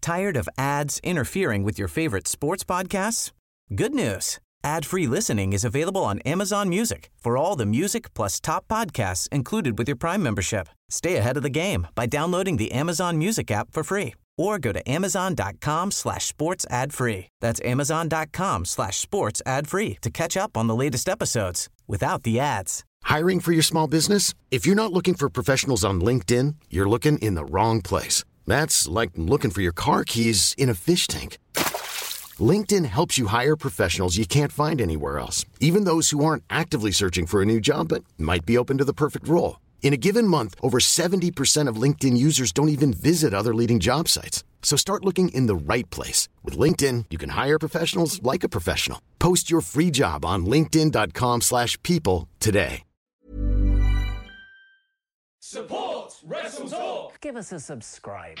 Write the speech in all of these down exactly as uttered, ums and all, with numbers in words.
Tired of ads interfering with your favorite sports podcasts? Good news. Ad-free listening is available on Amazon Music for all the music plus top podcasts included with your Prime membership. Stay ahead of the game by downloading the Amazon Music app for free or go to amazon.com slash sports ad free. That's amazon.com slash sports ad free to catch up on the latest episodes without the ads. Hiring for your small business? If you're not looking for professionals on LinkedIn, you're looking in the wrong place. That's like looking for your car keys in a fish tank. LinkedIn helps you hire professionals you can't find anywhere else, even those who aren't actively searching for a new job but might be open to the perfect role. In a given month, over seventy percent of LinkedIn users don't even visit other leading job sites. So start looking in the right place. With LinkedIn, you can hire professionals like a professional. Post your free job on linkedin.com slash people today. Support Wrestle Talk! Give us a subscribe.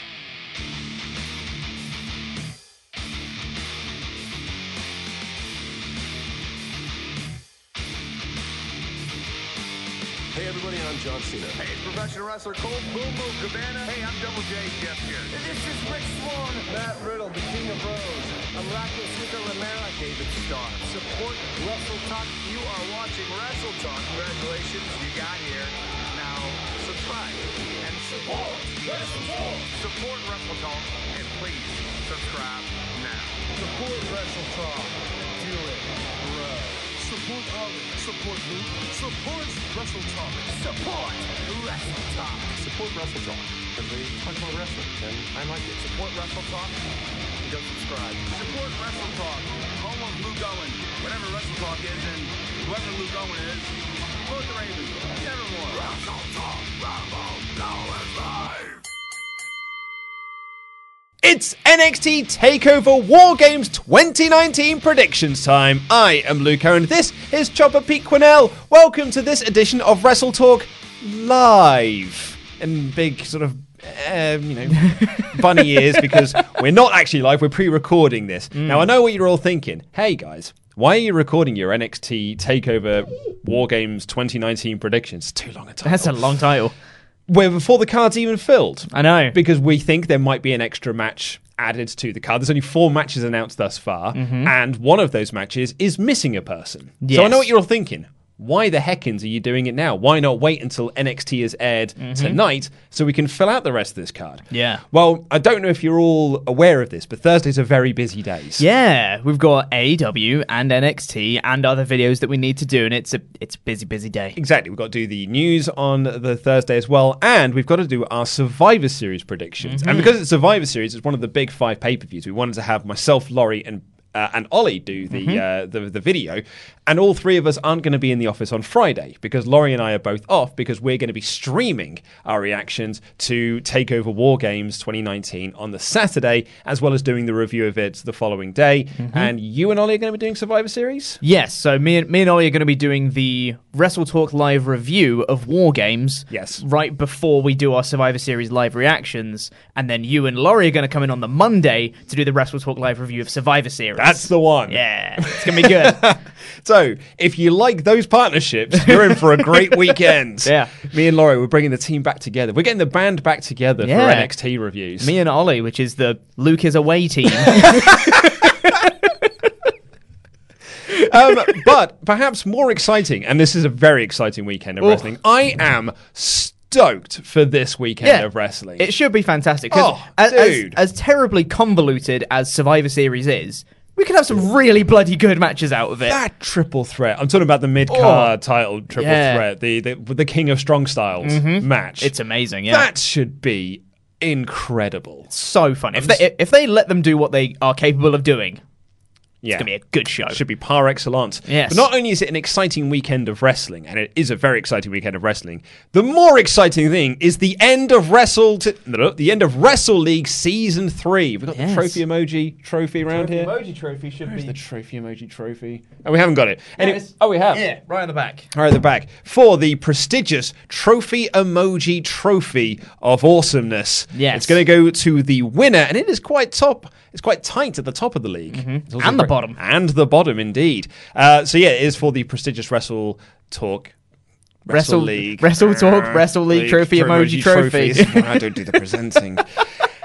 Hey everybody, I'm John Cena. Hey, it's professional wrestler Colt Boom Boom Cabana. Hey, I'm Double J Jeff here. And this is Rick Swan. Matt Riddle, the King of Rose. I'm Rocky Super Romero. David Starr. Support Wrestle Talk. You are watching Wrestle Talk. Congratulations, you got here. Now, subscribe and support Wrestle Talk. Support Wrestle Talk and please subscribe now. Support Wrestle Talk. Do it, bro. Support Ollie. Support Luke. Support Wrestle Talk. Support Wrestle Talk. Support Wrestle Talk. Because they talk about wrestling, and I like it. Support Wrestle Talk. Go subscribe. Support Wrestle Talk. Home of Luke Owen. Whatever Wrestle Talk is, and whoever Luke Owen is, support the Ravens. Nevermore. Wrestle Talk. Rumble. Going live. It's N X T TakeOver War Games twenty nineteen predictions time. I am Luke Owen. This is Chopper Pete Quinnell. Welcome to this edition of Wrestle Talk Live. And big sort of, uh, you know, bunny ears because we're not actually live. We're pre-recording this. Mm. Now, I know what you're all thinking. Hey, guys, why are you recording your N X T TakeOver War Games twenty nineteen predictions? It's too long a title. That's a long title. We're before the card's even filled. I know. Because we think there might be an extra match added to the card. There's only four matches announced thus far, mm-hmm. and one of those matches is missing a person. Yes. So I know what you're all thinking. Why the heckins are you doing it now? Why not wait until N X T is aired mm-hmm. tonight so we can fill out the rest of this card? Yeah. Well, I don't know if you're all aware of this, but Thursdays are very busy days. Yeah, we've got A E W and N X T and other videos that we need to do, and it's a it's a busy, busy day. Exactly. We've got to do the news on the Thursday as well, and we've got to do our Survivor Series predictions. Mm-hmm. And because it's Survivor Series, it's one of the big five pay-per-views. We wanted to have myself, Laurie, and Uh, and Ollie do the, mm-hmm. uh, the the video, and all three of us aren't going to be in the office on Friday because Laurie and I are both off because we're going to be streaming our reactions to TakeOver War Games twenty nineteen on the Saturday, as well as doing the review of it the following day. Mm-hmm. And you and Ollie are going to be doing Survivor Series? Yes, so me and, me and Ollie are going to be doing the Wrestle Talk live review of War Games yes. right before we do our Survivor Series live reactions, and then you and Laurie are going to come in on the Monday to do the Wrestle Talk live review of Survivor Series. That's the one. Yeah, it's going to be good. So, if you like those partnerships, you're in for a great weekend. Yeah. Me and Laurie, we're bringing the team back together. We're getting the band back together yeah. for N X T reviews. Me and Ollie, which is the Luke is away team. um, but perhaps more exciting, and this is a very exciting weekend of Ooh. wrestling, I am stoked for this weekend yeah, of wrestling. It should be fantastic. Oh, as, dude. As, as terribly convoluted as Survivor Series is, we could have some really bloody good matches out of it. That triple threat. I'm talking about the mid-card oh, title triple yeah. threat, the, the the King of Strong Styles mm-hmm. match. It's amazing, yeah. That should be incredible. So fun. If they, if they let them do what they are capable of doing, Yeah. It's going to be a good show. It should be par excellence. Yes. But not only is it an exciting weekend of wrestling, and it is a very exciting weekend of wrestling, the more exciting thing is the end of Wrestle t- no, the end of Wrestle League Season three. We've got yes. the trophy emoji trophy around trophy here. Emoji trophy should Where's be... the trophy emoji trophy? Oh, we haven't got it. Anyway, yes. Oh, we have. Yeah, right on the back. Right at the back. For the prestigious Trophy Emoji Trophy of Awesomeness. Yes. It's going to go to the winner, and it is quite top. It's quite tight at the top of the league. Mm-hmm. And the bottom. And the bottom, indeed. Uh, so, yeah, it is for the prestigious Wrestle Talk. Wrestle, Wrestle League. Wrestle Talk, uh, Wrestle League, League Trophy Emoji Trophy. I don't do the presenting.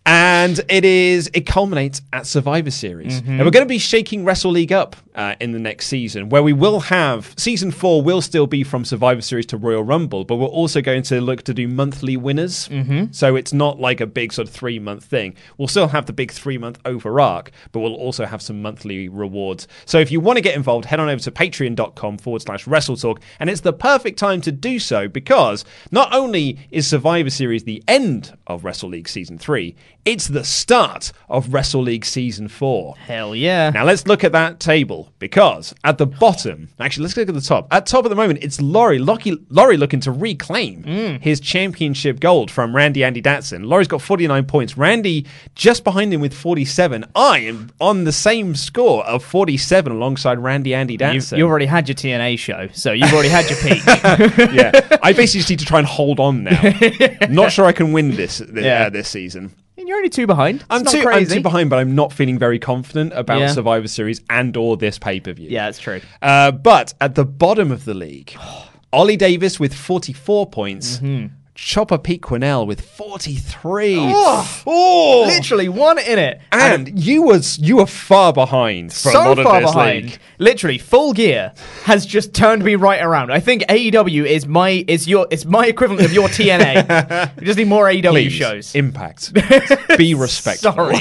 And it is it culminates at Survivor Series. Mm-hmm. And we're going to be shaking Wrestle League up uh, in the next season, where we will have, season four will still be from Survivor Series to Royal Rumble, but we're also going to look to do monthly winners. Mm-hmm. So it's not like a big sort of three-month thing. We'll still have the big three-month over arc, but we'll also have some monthly rewards. So if you want to get involved, head on over to patreon.com forward slash WrestleTalk, and it's the perfect time to do so, because not only is Survivor Series the end of Wrestle League Season three, it's the start of Wrestle League Season four. Hell yeah. Now let's look at that table, because at the bottom, actually let's look at the top. At top at the moment, it's Laurie. Lucky, Laurie looking to reclaim mm. his championship gold from Randy Andy Datson. Laurie's got forty-nine points. Randy just behind him with forty-seven. I am on the same score of forty-seven alongside Randy Andy Datson. You've, you already had your T N A show, so you've already had your peak. Yeah, I basically just need to try and hold on now. Not sure I can win this this, yeah. uh, this season. And you're only two behind. It's I'm not two, I'm crazy. two behind, but I'm not feeling very confident about Yeah. Survivor Series and or this pay-per-view. Yeah, that's true. Uh, but at the bottom of the league, Ollie Davis with forty-four points, Mm-hmm. Chopper Pete Quinnell with forty-three. Oh, Oh! literally one in it. And you was you were far behind for a so lot of far this behind. league. Literally, Full Gear has just turned me right around. I think A E W is my is your it's my equivalent of your T N A. We just need more A E W Please, shows. Impact. Be respectful. Sorry.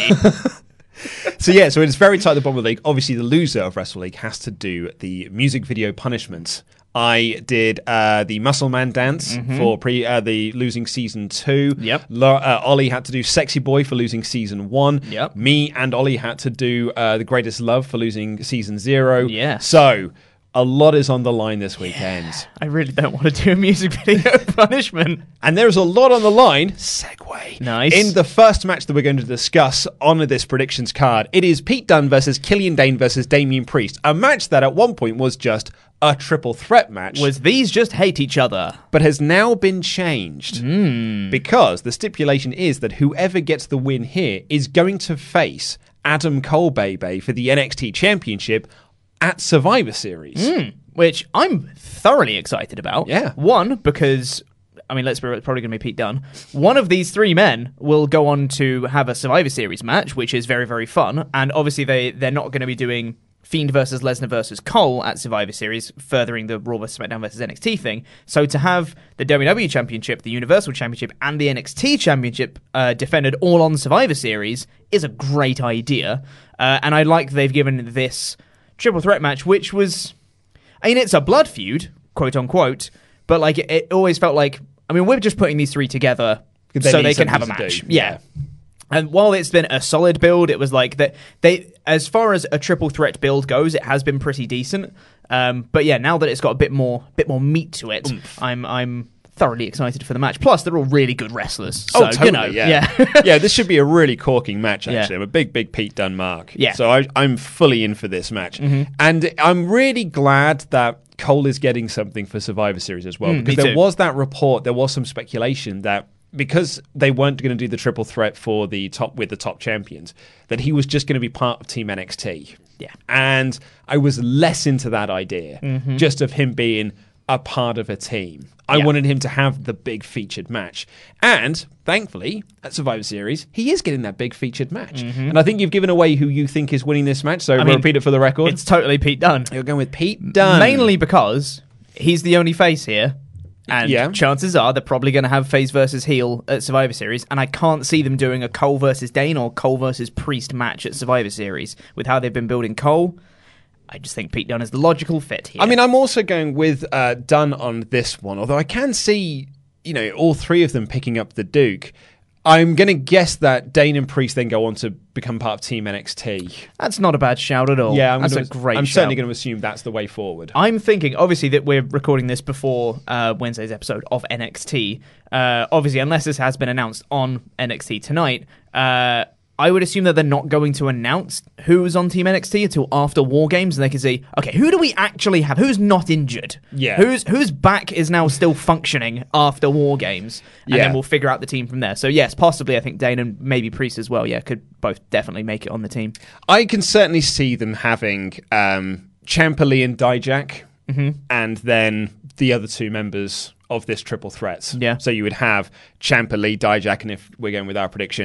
So yeah, so it's very tight at the bottom of the league. Obviously, the loser of Wrestle League has to do the music video punishments. I did uh, the Muscle Man dance mm-hmm. for pre uh, the losing season two. Yep. Lo- uh, Ollie had to do Sexy Boy for losing season one. Yep. Me and Ollie had to do uh, The Greatest Love for losing season zero. Yeah. So a lot is on the line this weekend. Yeah. I really don't want to do a music video punishment. And there's a lot on the line. Segue. Nice. In the first match that we're going to discuss on this predictions card, it is Pete Dunne versus Killian Dane versus Damian Priest. A match that at one point was just a triple threat match. Was these just hate each other? But has now been changed. Mm. Because the stipulation is that whoever gets the win here is going to face Adam Cole Baby for the N X T Championship at Survivor Series. Mm. Which I'm thoroughly excited about. Yeah. One, because, I mean, let's be it's probably going to be Pete Dunne. One of these three men will go on to have a Survivor Series match, which is very, very fun. And obviously they, they're not going to be doing Fiend versus Lesnar versus Cole at Survivor Series, furthering the Raw versus SmackDown versus N X T thing. So to have the W W E Championship, the Universal Championship, and the N X T Championship uh, defended all on Survivor Series is a great idea. Uh, and I like they've given this triple threat match, which was, I mean, it's a blood feud, quote unquote, but like it, it always felt like, I mean, we're just putting these three together They so need they can have a something to match. do. Yeah. Yeah. And while it's been a solid build, it was like that they, as far as a triple threat build goes, it has been pretty decent. Um, but yeah, now that it's got a bit more, bit more meat to it, Oomph. I'm, I'm thoroughly excited for the match. Plus, they're all really good wrestlers. So, oh, totally, you know, yeah. Yeah. Yeah, this should be a really corking match, actually. Yeah. I'm a big, big Pete Dunne mark. Yeah. So I, I'm fully in for this match. Mm-hmm. And I'm really glad that Cole is getting something for Survivor Series as well. Mm, because me there too. was that report, there was some speculation that because they weren't going to do the triple threat for the top with the top champions, that he was just going to be part of Team N X T. Yeah. And I was less into that idea, Mm-hmm. just of him being a part of a team. I Yeah. wanted him to have the big featured match. And thankfully, at Survivor Series, he is getting that big featured match. Mm-hmm. And I think you've given away who you think is winning this match, so we'll mean, repeat it for the record. It's totally Pete Dunne. You're going with Pete Dunne. Mainly because he's the only face here. And Yeah. chances are they're probably going to have face versus heel at Survivor Series. And I can't see them doing a Cole versus Dane or Cole versus Priest match at Survivor Series. With how they've been building Cole, I just think Pete Dunne is the logical fit here. I mean, I'm also going with uh, Dunne on this one, although I can see, you know, all three of them picking up the Duke. I'm going to guess that Dane and Priest then go on to become part of Team N X T. That's not a bad shout at all. Yeah, I'm that's gonna, a great I'm shout. certainly going to assume that's the way forward. I'm thinking, obviously, that we're recording this before uh, Wednesday's episode of N X T. Uh, obviously, unless this has been announced on N X T tonight, uh, I would assume that they're not going to announce who's on Team N X T until after War Games, and they can say, okay, who do we actually have? Who's not injured? Yeah. Who's whose back is now still functioning after War Games? And Yeah. then we'll figure out the team from there. So yes, possibly, I think Dane and maybe Priest as well, yeah, could both definitely make it on the team. I can certainly see them having um, Ciampa Lee and Dijak, Mm-hmm. and then the other two members of this triple threat. Yeah. So you would have Ciampa Lee, Dijak, and if we're going with our prediction,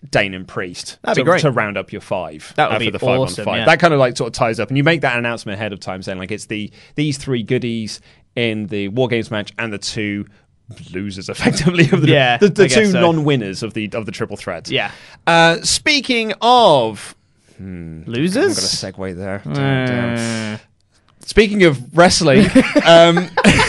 Dane and Priest That'd to, be great. to round up your five. That would uh, be for the five awesome, on five. yeah. That kind of like sort of ties up, and you make that announcement ahead of time, saying like it's the these three goodies in the War Games match and the two losers, effectively, of the Yeah, the, the I guess two so. non-winners of the of the triple threat. Yeah. Uh, speaking of Losers? I'm going to segue there. Uh, Damn, damn. Speaking of wrestling, um,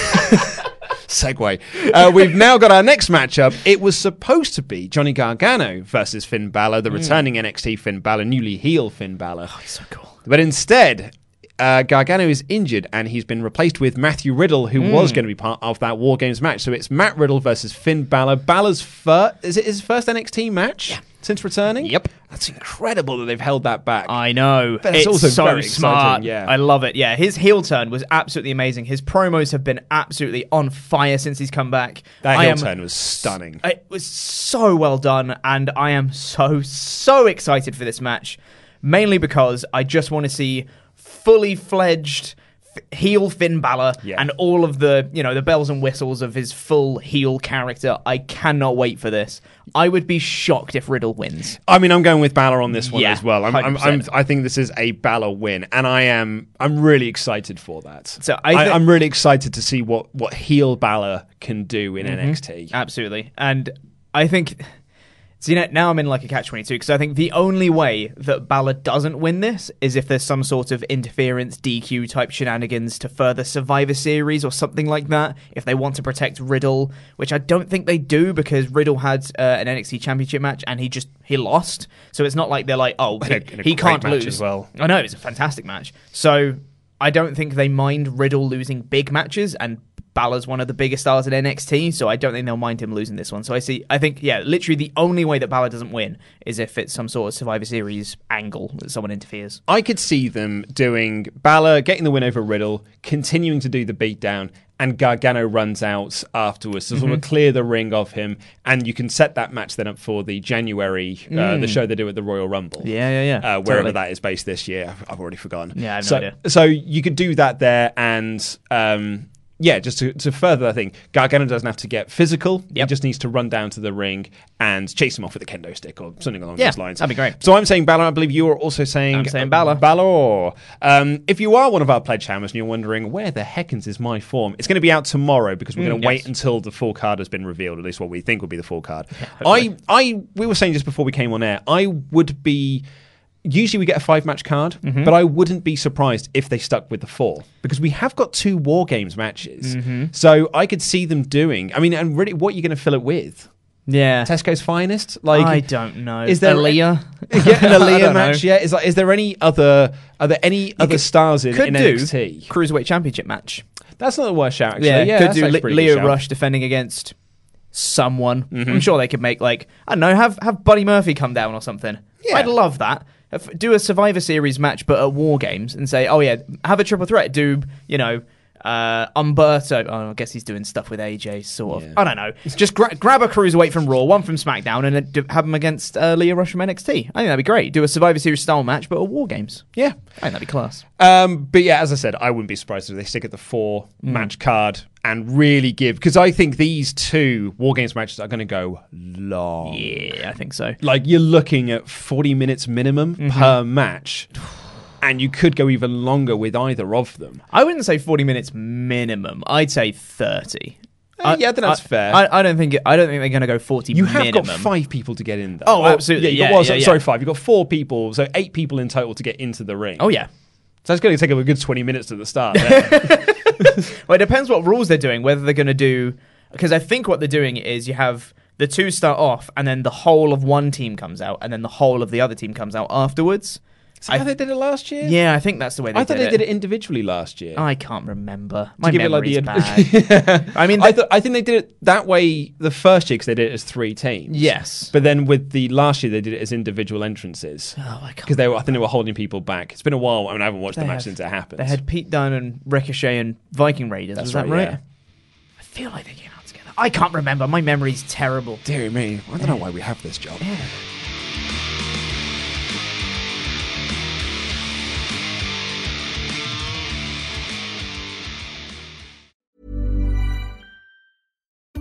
segue. Uh, we've now got our next matchup. It was supposed to be Johnny Gargano versus Finn Balor, the returning N X T Finn Balor, newly heel Finn Balor. Oh, so cool. But instead, uh, Gargano is injured and he's been replaced with Matthew Riddle, who Mm. was going to be part of that War Games match. So it's Matt Riddle versus Finn Balor. Balor's first, is it his first N X T match since returning? Yep. That's incredible that they've held that back. I know. But it's it's also so very smart. exciting, yeah. I love it. Yeah, his heel turn was absolutely amazing. His promos have been absolutely on fire since he's come back. That I heel am, turn was stunning. It was so well done, and I am so, so excited for this match. Mainly because I just want to see fully fledged f- heel Finn Balor Yeah. and all of the, you know, the bells and whistles of his full heel character. I cannot wait for this. I would be shocked if Riddle wins. I mean, I'm going with Balor on this one Yeah, as well. I'm, I'm, I'm, one hundred percent. I think this is a Balor win, and I am. I'm really excited for that. So I I thi- I'm really excited to see what what heel Balor can do in N X T. Absolutely. And I think, so, you know, now I'm in like a catch twenty-two because I think the only way that Balor doesn't win this is if there's some sort of interference, D Q type shenanigans to further Survivor Series or something like that. If they want to protect Riddle, which I don't think they do because Riddle had uh, an N X T Championship match and he just, he lost. So it's not like they're like, oh, In a- he, in a he great can't match lose. as well. I know, it's a fantastic match. So I don't think they mind Riddle losing big matches, and Balor's one of the biggest stars in N X T, so I don't think they'll mind him losing this one. So I see, I think, yeah, literally the only way that Balor doesn't win is if it's some sort of Survivor Series angle that someone interferes. I could see them doing Balor getting the win over Riddle, continuing to do the beatdown, and Gargano runs out afterwards to sort Mm-hmm. of clear the ring of him, and you can set that match then up for the January, uh, the show they do at the Royal Rumble. Mm. Yeah, yeah, yeah. Uh, wherever Totally. that is based this year. I've- I've already forgotten. Yeah, I have no so, idea. So you could do that there, and um, yeah, just to, to further that thing, Gargano doesn't have to get physical. He Yep. just needs to run down to the ring and chase him off with a kendo stick or something along Yeah, those lines. that'd be great. So I'm saying Balor. I believe you are also saying I'm saying Balor. Balor. Um, if you are one of our pledge hammers and you're wondering where the heckins is my form, it's going to be out tomorrow because we're going to Mm, wait yes. until the full card has been revealed, at least what we think will be the full card. I, I, we were saying just before we came on air, I would be. Usually we get a five match card, Mm-hmm. but I wouldn't be surprised if they stuck with the four because we have got two War Games matches. Mm-hmm. So I could see them doing. I mean, and really, what are you going to fill it with? Yeah. Tesco's finest? Like, I don't know. Is there Aaliyah? Yeah, an I Aaliyah don't match? know. Yeah. Is like, is there any other? Are there any other could- stars in, Could in do N X T? Cruiserweight Championship match. That's not the worst shout. Actually, Yeah, yeah, could that's do actually Le- a pretty good Leo shout. Rush defending against someone. Mm-hmm. I'm sure they could make like I don't know, have have Buddy Murphy come down or something. Yeah. I'd love that. If- Do a Survivor Series match, but at War Games, and say, oh yeah, have a triple threat. Do you know? Uh, Umberto, oh, I guess he's doing stuff with A J, sort of. Yeah. I don't know. Just gra- grab a cruiserweight from Raw, one from SmackDown, and then do- have them against uh, Leo Rush from N X T. I think that'd be great. Do a Survivor Series style match, but at War Games. Yeah. I think that'd be class. Um, but yeah, as I said, I wouldn't be surprised if they stick at the four Mm. match card and really give because I think these two War Games matches are going to go long. Yeah, I think so. Like you're looking at forty minutes minimum Mm-hmm. per match, and you could go even longer with either of them. I wouldn't say forty minutes minimum. I'd say thirty. Uh, yeah, then that's I, fair. I, I don't think. It, I don't think they're going to go forty. You have minimum. got five people to get in, though. Oh, Or- absolutely. Yeah, you got, Yeah, well, yeah, so- yeah. sorry, five. You've got four people, so eight people in total to get into the ring. Oh yeah. So it's going to take up a good twenty minutes at the start. There. Well, it depends what rules they're doing. Whether they're going to do, because I think what they're doing is you have the two start off, and then the whole of one team comes out, and then the whole of the other team comes out afterwards. Is that how they did it last year? Yeah, I think that's the way they I thought did they it. did it individually last year. I can't remember. My give it, like, memory's the- bad. I mean, I, the- th- I think they did it that way the first year because they did it as three teams. Yes. But then with the last year, they did it as individual entrances. Oh, I can't. Because they were, I think they were holding people back. It's been a while. I mean, I haven't watched They the match have- since it happened. They had Pete Dunne and Ricochet and Viking Raiders. That's was that right, right? yeah. I feel like they came out together. I can't remember. My memory's terrible. Dear me, I don't know why we have this job.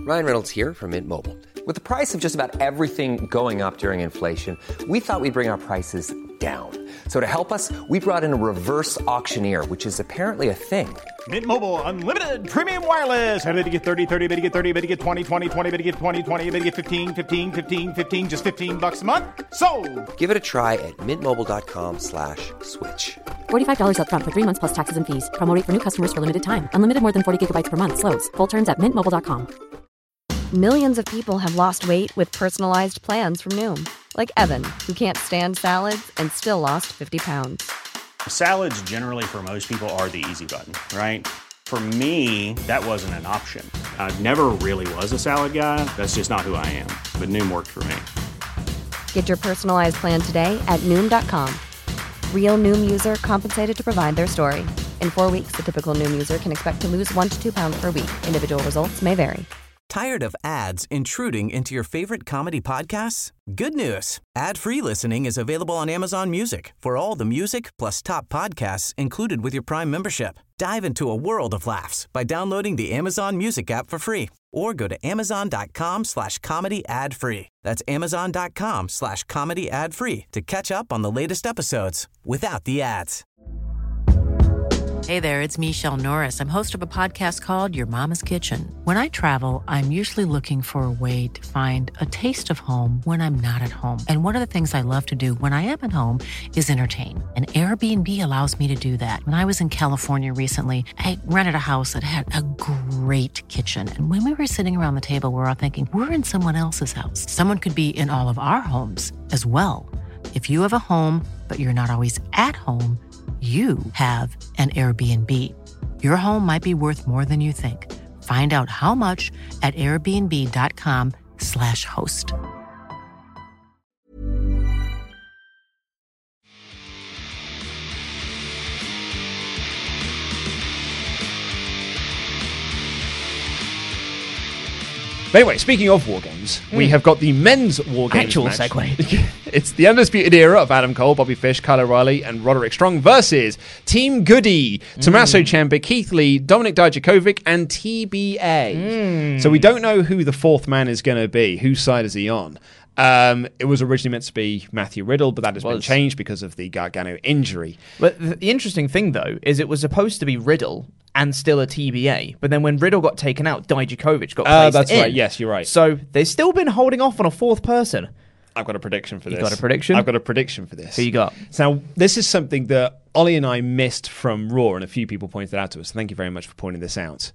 Ryan Reynolds here from Mint Mobile. With the price of just about everything going up during inflation, we thought we'd bring our prices down. So to help us, we brought in a reverse auctioneer, which is apparently a thing. Mint Mobile Unlimited Premium Wireless. How to get thirty, thirty, how to get thirty, how to get twenty, twenty, twenty, how to get twenty, twenty, how to get fifteen, fifteen, fifteen, fifteen, just fifteen bucks a month? Sold! Give it a try at mintmobile.com slash switch. forty-five dollars up front for three months plus taxes and fees. Promo rate for new customers for limited time. Unlimited more than forty gigabytes per month. Slows full terms at mint mobile dot com. Millions of people have lost weight with personalized plans from Noom. Like Evan, who can't stand salads and still lost fifty pounds. Salads generally for most people are the easy button, right? For me, that wasn't an option. I never really was a salad guy. That's just not who I am. But Noom worked for me. Get your personalized plan today at Noom dot com. Real Noom user compensated to provide their story. In four weeks, the typical Noom user can expect to lose one to two pounds per week. Individual results may vary. Tired of ads intruding into your favorite comedy podcasts? Good news. Ad-free listening is available on Amazon Music for all the music plus top podcasts included with your Prime membership. Dive into a world of laughs by downloading the Amazon Music app for free or go to amazon.com slash comedy ad free. That's amazon.com slash comedy ad free to catch up on the latest episodes without the ads. Hey there, it's Michelle Norris. I'm host of a podcast called Your Mama's Kitchen. When I travel, I'm usually looking for a way to find a taste of home when I'm not at home. And one of the things I love to do when I am at home is entertain. And Airbnb allows me to do that. When I was in California recently, I rented a house that had a great kitchen. And when we were sitting around the table, we were all thinking, we're in someone else's house. Someone could be in all of our homes as well. If you have a home, but you're not always at home, you have an Airbnb. Your home might be worth more than you think. Find out how much at airbnb.com slash host. But anyway, speaking of war games, mm. we have got the men's war games Actual match. segue. It's the Undisputed Era of Adam Cole, Bobby Fish, Kyle O'Reilly, and Roderick Strong versus Team Goody, Tommaso mm. Ciampa, Keith Lee, Dominik Dijakovic, and T B A. Mm. So we don't know who the fourth man is going to be. Whose side is he on? Um, it was originally meant to be Matthew Riddle, but that has been changed because of the Gargano injury. But the interesting thing, though, is it was supposed to be Riddle and still a T B A. But then when Riddle got taken out, Dijakovic got placed uh, that's in. right. Yes, you're right. So they've still been holding off on a fourth person. I've got a prediction for this. You got a prediction? I've got a prediction for this. Who you got? So this is something that Ollie and I missed from Raw, and a few people pointed out to us. Thank you very much for pointing this out.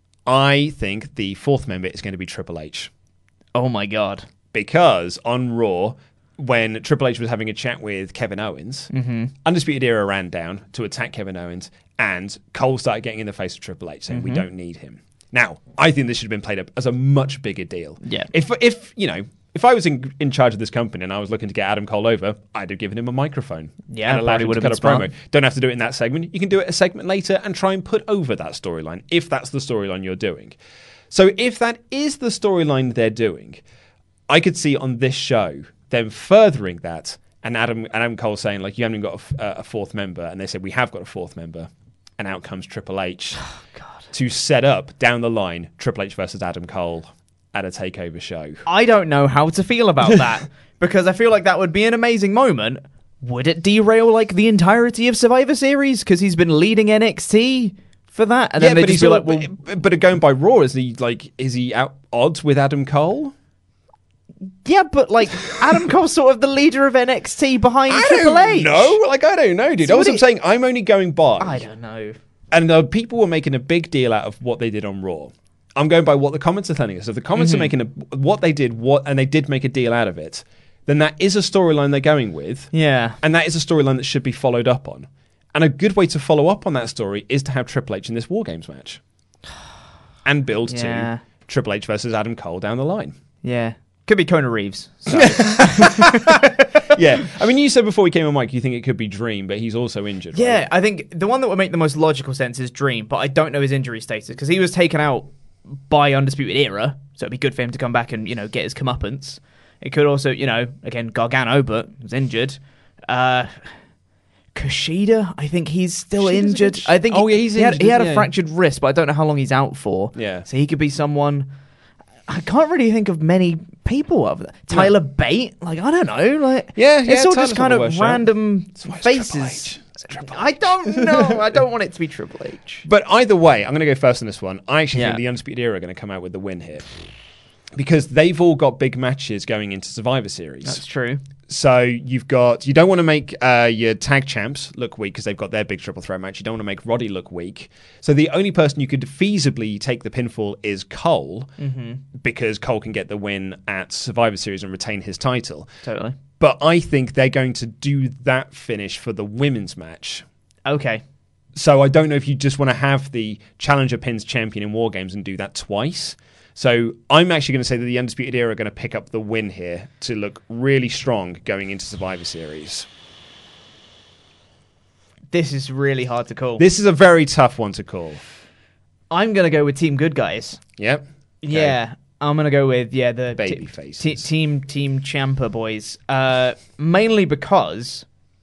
I think the fourth member is going to be Triple H. Oh my God. Because on Raw, when Triple H was having a chat with Kevin Owens, mm-hmm. Undisputed Era ran down to attack Kevin Owens, and Cole started getting in the face of Triple H, saying, mm-hmm. we don't need him. Now, I think this should have been played up as a much bigger deal. Yeah. If, if you know, if I was in, in charge of this company and I was looking to get Adam Cole over, I'd have given him a microphone. Yeah, and allowed him to cut a smart. promo. Don't have to do it in that segment. You can do it a segment later and try and put over that storyline, if that's the storyline you're doing. So if that is the storyline they're doing, I could see on this show them furthering that, and Adam Adam Cole saying, like, you haven't got a, a fourth member, and they said, we have got a fourth member, and out comes Triple H oh, God. to set up, down the line, Triple H versus Adam Cole at a takeover show. I don't know how to feel about that, because I feel like that would be an amazing moment. Would it derail, like, the entirety of Survivor Series, because he's been leading N X T for that? And yeah, then they but just he's be all, like, well, but, but going by Raw, is he, like, is he out odds with Adam Cole? Yeah, but like Adam Cole's sort of the leader of N X T behind I Triple don't H. No, like I don't know, dude. So I was it, saying I'm only going by. I don't know. And uh, people were making a big deal out of what they did on Raw. I'm going by what the comments are telling us. If the comments mm-hmm. are making a, what they did, what and they did make a deal out of it, then that is a storyline they're going with. Yeah, and that is a storyline that should be followed up on. And a good way to follow up on that story is to have Triple H in this War Games match, and build yeah. to Triple H versus Adam Cole down the line. Yeah. Could be Kona Reeves. So. Yeah. I mean, you said before we came on mic, you think it could be Dream, but he's also injured. Yeah, right? I think the one that would make the most logical sense is Dream, but I don't know his injury status because he was taken out by Undisputed Era, so it'd be good for him to come back and, you know, get his comeuppance. It could also, you know, again, Gargano, but was injured. Uh, Kushida, I think he's still Kushida's injured. Good... I think oh, he, yeah, he's he had, injured, he had yeah. a fractured wrist, but I don't know how long he's out for. Yeah. So he could be someone. I can't really think of many people of that. Tyler no. Bate, like I don't know, like yeah, yeah it's all Tyler's just kind of random faces. I don't know. I don't want it to be Triple H. But either way, I'm going to go first on this one. I actually Yeah. think the Undisputed Era are going to come out with the win here because they've all got big matches going into Survivor Series. That's true. So you've got you don't want to make uh, your tag champs look weak because they've got their big triple threat match. You don't want to make Roddy look weak. So the only person you could feasibly take the pinfall is Cole Mm-hmm. because Cole can get the win at Survivor Series and retain his title. Totally. But I think they're going to do that finish for the women's match. Okay. So I don't know if you just want to have the challenger pins champion in War Games and do that twice. So I'm actually going to say that the Undisputed Era are going to pick up the win here to look really strong going into Survivor Series. This is really hard to call. This is a very tough one to call. I'm going to go with Team Good Guys. Yep. Okay. Yeah. I'm going to go with, yeah, the Baby t- faces. t- Team Team Ciampa boys. Uh, mainly because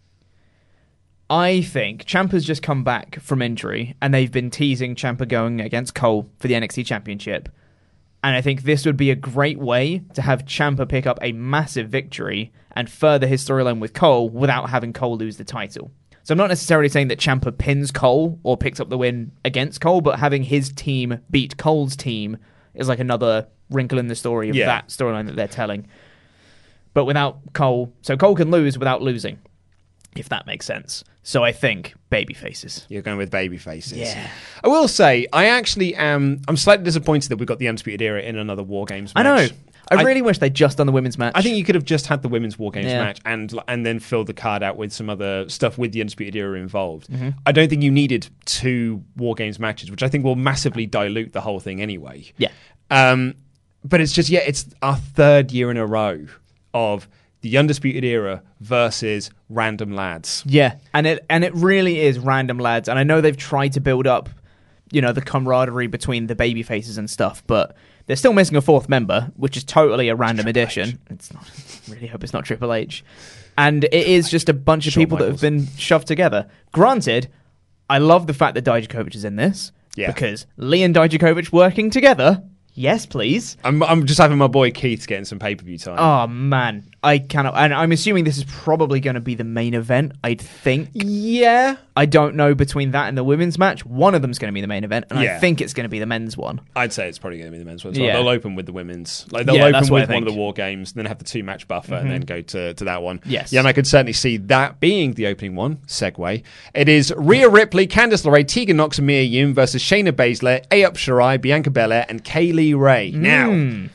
I think Ciampa's just come back from injury and they've been teasing Ciampa going against Cole for the N X T Championship. And I think this would be a great way to have Ciampa pick up a massive victory and further his storyline with Cole without having Cole lose the title. So I'm not necessarily saying that Ciampa pins Cole or picks up the win against Cole, but having his team beat Cole's team is like another wrinkle in the story of Yeah. that storyline that they're telling. But without Cole, so Cole can lose without losing, if that makes sense. So I think baby faces. You're going with baby faces. Yeah. I will say, I actually am. I'm slightly disappointed that we've got the Undisputed Era in another War Games I match. know. I, I really wish they'd just done the women's match. I think you could have just had the women's War Games Yeah. match and and then filled the card out with some other stuff with the Undisputed Era involved. Mhm. I don't think you needed two War Games matches, which I think will massively dilute the whole thing anyway. Yeah. Um, but it's just, yeah, it's our third year in a row of the Undisputed Era versus random lads. Yeah, and it and it really is random lads. And I know they've tried to build up, you know, the camaraderie between the baby faces and stuff, but they're still missing a fourth member, which is totally a random addition. It's not. I really hope it's not Triple H. And it is just a bunch of Shawn people Michaels. that have been shoved together. Granted, I love the fact that Dijakovic is in this. Yeah. Because Lee and Dijakovic working together. Yes, please. I'm I'm just having my boy Keith getting some pay-per-view time. Oh, man. I cannot. And I'm assuming this is probably going to be the main event, I'd think. Yeah. I don't know between that and the women's match. One of them's going to be the main event, and Yeah. I think it's going to be the men's one. I'd say it's probably going to be the men's one. So Yeah. They'll open with the women's. Like they'll Yeah, that's open what I with one of think. the War Games, then have the two match buffer, Mhm. and then go to, to that one. Yes. Yeah, and I could certainly see that being the opening one. Segue. It is Rhea Ripley, Candice LeRae, Tegan Nox, and Mia Yim versus Shayna Baszler, Aop Shirai, Bianca Belair, and Kaylee Ray. Now, Mm.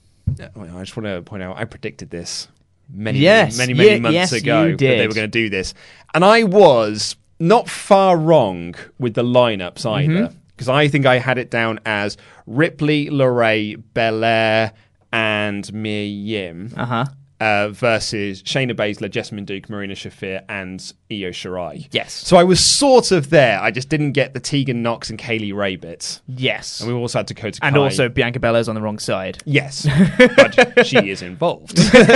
I just want to point out, I predicted this many, Yes. many, many, many Ye- months yes, ago you that they did. were going to do this. And I was not far wrong with the lineups either, Mhm. because I think I had it down as Ripley, LeRae, Belair, and Mia Yim Uh-huh. uh, versus Shayna Baszler, Jessamine Duke, Marina Shafir, and Io Shirai. Yes. So I was sort of there. I just didn't get the Tegan Nox and Kaylee Ray bits. Yes. And we also had Dakota And Kai. also Bianca Belair's on the wrong side. Yes, but she is involved.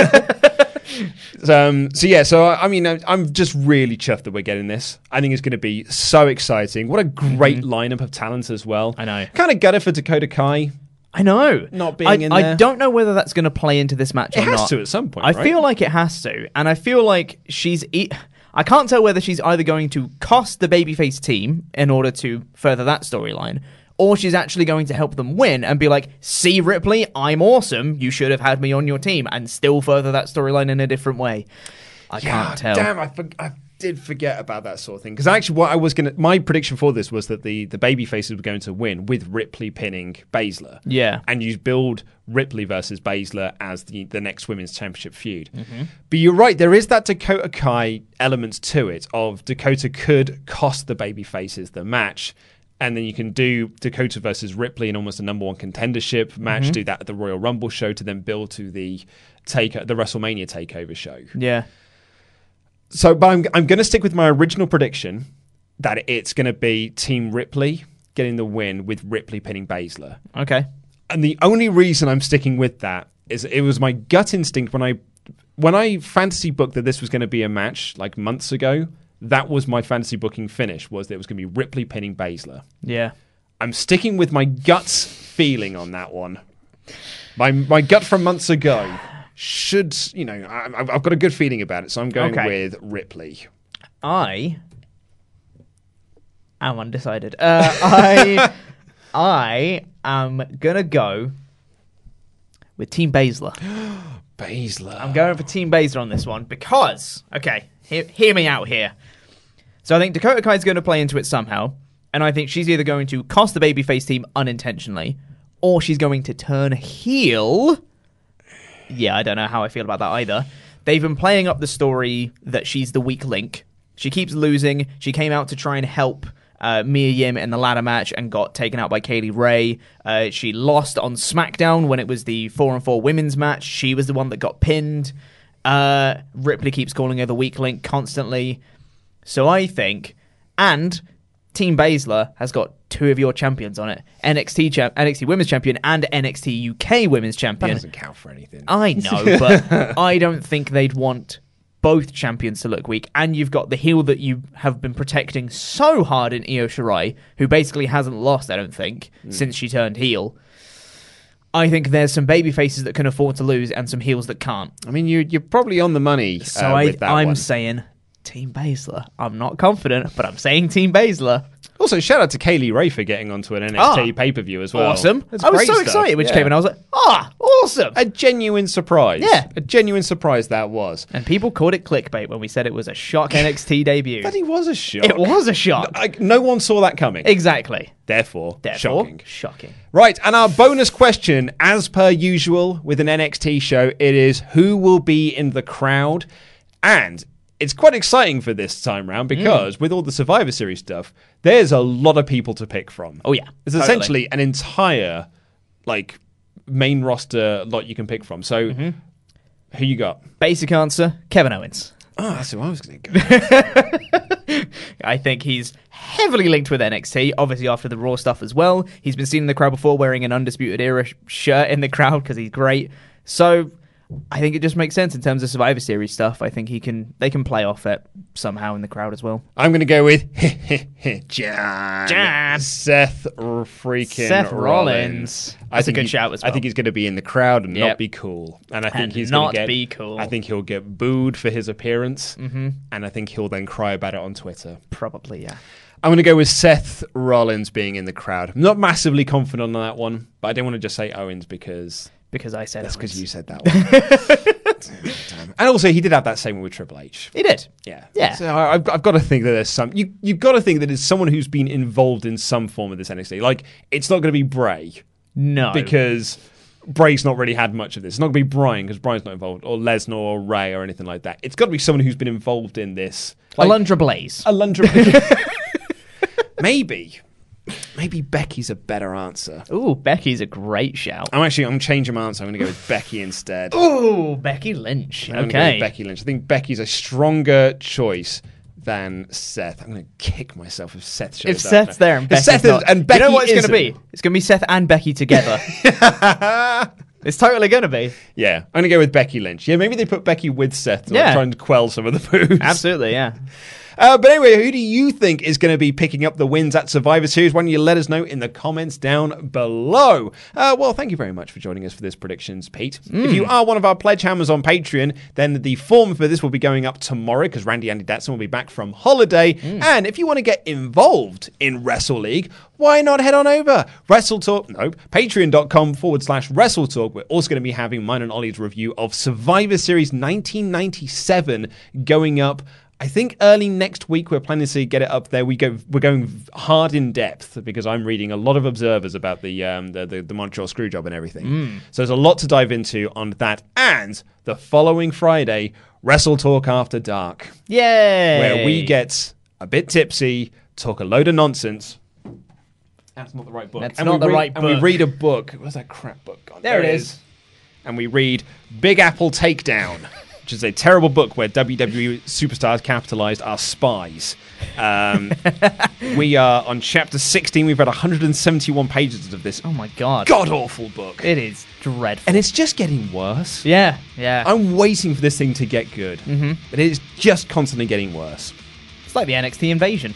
um, so yeah, so I, I mean, I- I'm just really chuffed that we're getting this. I think it's going to be so exciting. What a great lineup of talents as well. I know. Kind of gutted for Dakota Kai. I know. Not being I, in I there. don't know whether that's going to play into this match It or has not. to at some point, I right? feel like it has to. And I feel like she's... E- I can't tell whether she's either going to cost the babyface team in order to further that storyline, or she's actually going to help them win and be like, see, Ripley, I'm awesome. You should have had me on your team, and still further that storyline in a different way. I Yeah, can't tell. Damn, I, for- I did forget about that sort of thing. Because actually, what I was going to... My prediction for this was that the, the baby faces were going to win with Ripley pinning Baszler. Yeah. And you build Ripley versus Baszler as the, the next women's championship feud. Mm-hmm. But you're right, there is that Dakota Kai element to it of Dakota could cost the baby faces the match. And then you can do Dakota versus Ripley in almost a number one contendership match, Mhm. do that at the Royal Rumble show to then build to the take the WrestleMania takeover show. Yeah. So, but I'm, I'm going to stick with my original prediction that it's going to be Team Ripley getting the win with Ripley pinning Baszler. Okay. And the only reason I'm sticking with that is it was my gut instinct when I when I fantasy booked that this was going to be a match like months ago. That was my fantasy booking finish, was that it was going to be Ripley pinning Baszler. Yeah. I'm sticking with my gut feeling on that one. My my gut from months ago should, you know, I, I've got a good feeling about it, so I'm going Okay. with Ripley. I am undecided. Uh, I I am gonna go with Team Baszler. Baszler. I'm going for Team Baszler on this one because, okay, hear, hear me out here. So I think Dakota Kai's going to play into it somehow, and I think she's either going to cost the babyface team unintentionally, or she's going to turn heel. Yeah, I don't know how I feel about that either. They've been playing up the story that she's the weak link. She keeps losing. She came out to try and help uh, Mia Yim in the ladder match and got taken out by Kaylee Ray. Uh, she lost on SmackDown when it was the four on four women's match. She was the one that got pinned. Uh, Ripley keeps calling her the weak link constantly. So I think, and Team Baszler has got two of your champions on it. N X T champ, N X T Women's Champion and N X T U K Women's Champion. That doesn't count for anything. I know, but I don't think they'd want both champions to look weak. And you've got the heel that you have been protecting so hard in Io Shirai, who basically hasn't lost, I don't think, mm. since she turned heel. I think there's some baby faces that can afford to lose and some heels that can't. I mean, you, you're probably on the money. So uh, I, with that I'm one. saying Team Baszler. I'm not confident, but I'm saying Team Baszler. Also, shout out to Kaylee Ray for getting onto an N X T Ah, pay-per-view as well. Awesome. That's I was great so stuff. excited when she Yeah. came in. I was like, ah, awesome. A genuine surprise. Yeah. A genuine surprise that was. And people called it clickbait when we said it was a shock N X T debut. But it was a shock. It was a shock. No, I, no one saw that coming. Exactly. Therefore, Therefore, shocking. Shocking. Right, and our bonus question, as per usual with an N X T show, it is who will be in the crowd? And it's quite exciting for this time round because mm. with all the Survivor Series stuff, there's a lot of people to pick from. Oh, yeah. It's totally. essentially an entire, like, main roster lot you can pick from. So, mm-hmm. who you got? Basic answer, Kevin Owens. Oh, that's who I was going to go. I think he's heavily linked with N X T, obviously after the Raw stuff as well. He's been seen in the crowd before wearing an Undisputed Era sh- shirt in the crowd because he's great. So I think it just makes sense in terms of Survivor Series stuff. I think he can. They can play off it somehow in the crowd as well. I'm going to go with John. John. Seth freaking Seth Rollins. Rollins. I That's a think good he, shout as well. I think he's going to be in the crowd and Yep. not be cool. And I think And he's not going to get be cool. I think he'll get booed for his appearance. Mm-hmm. And I think he'll then cry about it on Twitter. Probably, yeah. I'm going to go with Seth Rollins being in the crowd. I'm not massively confident on that one, but I don't want to just say Owens because Because I said that's Owens. because you said that one. Damn. And also, he did have that segment with Triple H. He did. Yeah. Yeah. So I- I've, I've got to think that there's some. You, you've got to think that it's someone who's been involved in some form of this N X T. Like, it's not going to be Bray. No. Because Bray's not really had much of this. It's not going to be Bryan because Bryan's not involved, or Lesnar or Ray or anything like that. It's got to be someone who's been involved in this. Like, Alundra Blaze. Alundra Blaze. Maybe. Maybe Becky's a better answer. Ooh, Becky's a great shout. I'm actually, I'm changing my answer. I'm going to go with Becky instead. Ooh, Becky Lynch. I'm going to go Okay. with Becky Lynch. I think Becky's a stronger choice than Seth. I'm going to kick myself if Seth shows If up. Seth's there and If Becky's Seth is, not, and Becky you know what it's going to isn't. be? It's going to be Seth and Becky together. It's totally going to be. Yeah, I'm going to go with Becky Lynch. Yeah, maybe they put Becky with Seth to Yeah. like, try and quell some of the boos. Absolutely, yeah. Uh, but anyway, who do you think is going to be picking up the wins at Survivor Series? Why don't you let us know in the comments down below? Uh, well, thank you very much for joining us for this predictions, Pete. Mm. If you are one of our pledge hammers on Patreon, then the form for this will be going up tomorrow because Randy Andy Datson will be back from holiday. Mm. And if you want to get involved in Wrestle League, why not head on over? Wrestle Talk, nope, patreon.com forward slash Wrestle Talk. We're also going to be having mine and Ollie's review of Survivor Series nineteen ninety-seven going up. I think early next week we're planning to get it up there. We go, we're going hard in depth because I'm reading a lot of observers about the um, the, the, the Montreal Screwjob and everything. Mm. So there's a lot to dive into on that. And the following Friday, Wrestle Talk After Dark, Yay! where we get a bit tipsy, talk a load of nonsense. That's not the right book. That's and not we the read, right And we book. read a book. Where's that crap book gone? There it is. And we read Big Apple Takedown, which is a terrible book where W W E superstars capitalized our spies. Um, we are on chapter sixteen. We've read one hundred seventy-one pages of this Oh my god. god-awful book. It is dreadful. And it's just getting worse. Yeah, yeah. I'm waiting for this thing to get good. Mm-hmm. But it is just constantly getting worse. It's like the N X T invasion.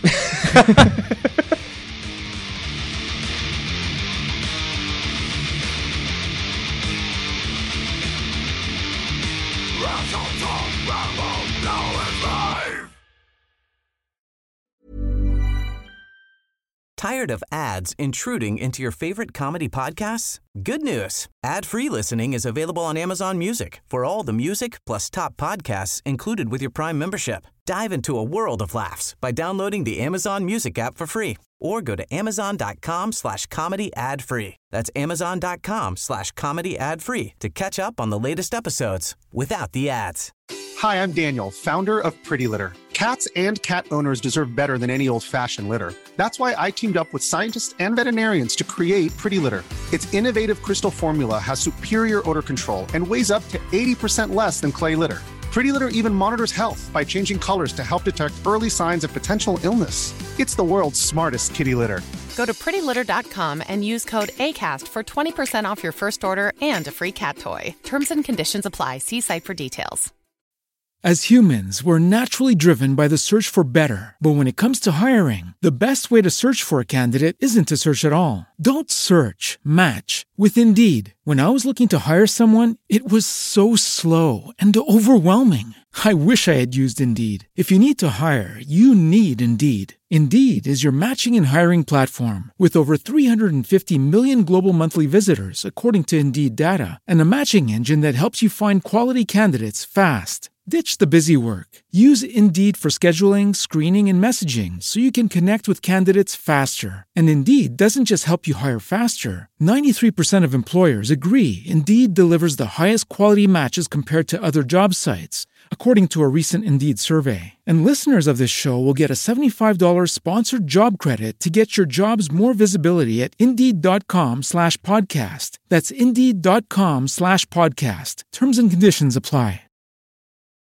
Tired of ads intruding into your favorite comedy podcasts? Good news. Ad-free listening is available on Amazon Music for all the music plus top podcasts included with your Prime membership. Dive into a world of laughs by downloading the Amazon Music app for free or go to amazon.com slash comedy ad free. That's amazon.com slash comedy ad free to catch up on the latest episodes without the ads. Hi, I'm Daniel, founder of Pretty Litter. Cats and cat owners deserve better than any old-fashioned litter. That's why I teamed up with scientists and veterinarians to create Pretty Litter. Its innovative crystal formula has superior odor control and weighs up to eighty percent less than clay litter. Pretty Litter even monitors health by changing colors to help detect early signs of potential illness. It's the world's smartest kitty litter. Go to pretty litter dot com and use code ACAST for twenty percent off your first order and a free cat toy. Terms and conditions apply. See site for details. As humans, we're naturally driven by the search for better. But when it comes to hiring, the best way to search for a candidate isn't to search at all. Don't search, match with Indeed. When I was looking to hire someone, it was so slow and overwhelming. I wish I had used Indeed. If you need to hire, you need Indeed. Indeed is your matching and hiring platform with over three hundred fifty million global monthly visitors, according to Indeed data, and a matching engine that helps you find quality candidates fast. Ditch the busy work. Use Indeed for scheduling, screening, and messaging so you can connect with candidates faster. And Indeed doesn't just help you hire faster. ninety-three percent of employers agree Indeed delivers the highest quality matches compared to other job sites, according to a recent Indeed survey. And listeners of this show will get a seventy-five dollars sponsored job credit to get your jobs more visibility at Indeed.com slash podcast. That's Indeed.com slash podcast. Terms and conditions apply.